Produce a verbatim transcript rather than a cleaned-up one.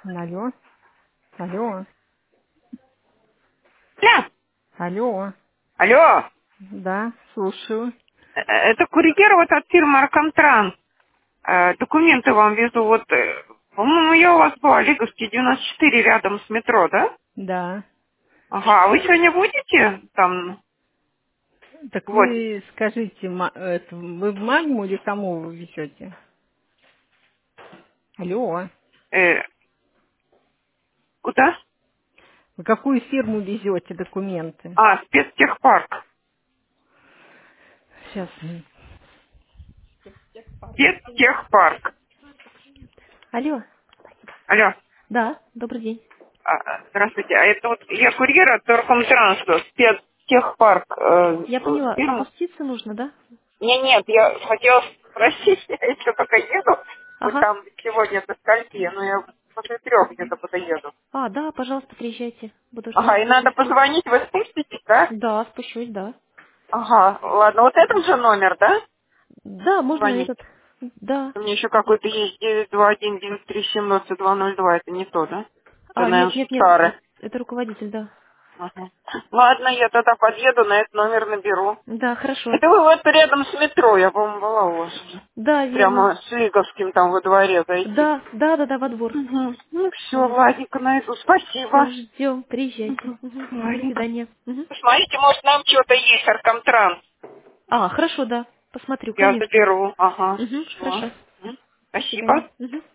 Алло, алло, Да. алло, Алло, да, слушаю. э, это курьер вот от фирмы Аркомтранс. Э, Документы вам везу. Вот, э, по-моему, я у вас была, Лиговский девяносто четыре, рядом с метро, да? Да. Ага, а вы сегодня будете там? Так Вот. вы скажите, ма- это, вы в Магму или кому вы везете? Алло, Э, куда? вы какую фирму везете документы? А, спецтехпарк. Сейчас. Спецтехпарк. Алло, Алло. да, добрый день. А, а, здравствуйте. А это вот я курьер от Аркомтранса, спецтехпарк. Э, Я поняла, фирма. спуститься нужно, да? Не, нет, я хотела спросить, я еще пока еду, вот Ага. там сегодня до скольки, но я после трех где-то подоеду. А, да, пожалуйста, приезжайте. Буду ждать. Ага, и надо Угу. позвонить, вы спуститесь, да? Да, спущусь, да. Ага, ладно, вот этот же номер, да? Да, можно Звонить. этот. Да. У меня еще какой-то есть девять два один девять три семнадцать два ноль два, это не то, да? Это, А, наверное, нет, нет, нет, старый. э, это руководитель, да. Ага. Ладно, я тогда подъеду, на этот номер наберу. Да, хорошо. Это вы вот рядом с метро, я, по-моему, была у вас уже. Да, верно. Прямо с Лиговским там во дворе зайти. Да, да, да, да, во двор. Угу. Ну все, Вот. ладненько, найду. Все, Спасибо. ждем, приезжайте. Угу. Мгм. До Ладненько. свидания. Мгм. Посмотрите, может, нам что-то есть, Аркомтранс. А, хорошо, да. Посмотрю, Я конечно. заберу. Ага. Угу, Все. хорошо. До свидания. Спасибо. Мгм.